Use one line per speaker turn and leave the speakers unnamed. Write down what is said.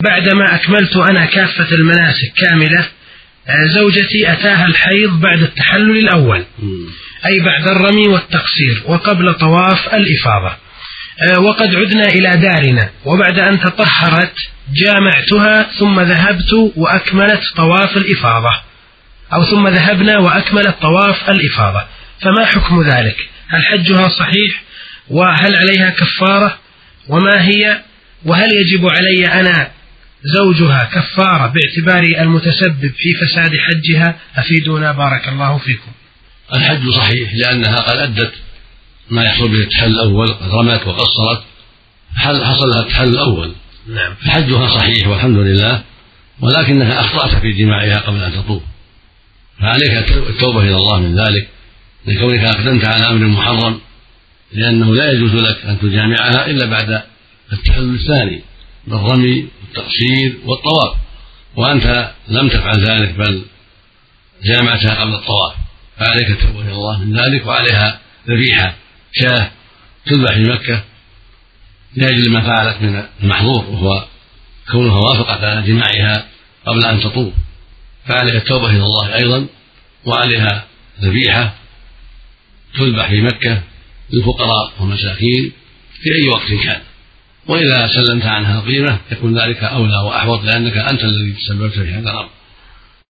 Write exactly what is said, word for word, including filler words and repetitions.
بعدما أكملت أنا كافة المناسك كاملة، زوجتي أتاها الحيض بعد التحلل الأول، أي بعد الرمي والتقصير وقبل طواف الإفاضة، وقد عدنا إلى دارنا، وبعد أن تطهرت جامعتها ثم ذهبت وأكملت طواف الإفاضة، أو ثم ذهبنا وأكملت طواف الإفاضة، فما حكم ذلك؟ هل حجها صحيح؟ وهل عليها كفارة؟ وما هي؟ وهل يجب علي أنا زوجها كفارة باعتباري المتسبب في فساد حجها؟ أفيدونا بارك الله فيكم.
الحج صحيح لأنها قد أدت ما يحصل به التحلل الأول، رمت وقصرت حصل لها التحلل الأول.
نعم.
حجها صحيح والحمد لله، ولكنها أخطأت في جماعها قبل أن تطوف، فعليك التوبة إلى الله من ذلك، لكونك أقدمت على أمر محرم، لأنه لا يجوز لك أن تجامعها إلا بعد التحلل الثاني بالرمي والتقصير والطواف، وأنت لم تفعل ذلك بل جامعتها قبل الطواف، فعليك التوبة إلى الله من ذلك، وعليها ذبيحة شاة تذبح في مكة لأجل ما فعلت من المحظور، وهو كونها وافقت على جماعها قبل أن تطوف، فعليها التوبة إلى الله أيضا، وعليها ذبيحة تذبح في مكة للفقراء والمساكين في أي وقت كان، وإذا سلمت عنها القيمة يكون ذلك أولى وأحوط، لأنك أنت الذي تسببت في هذا الأمر.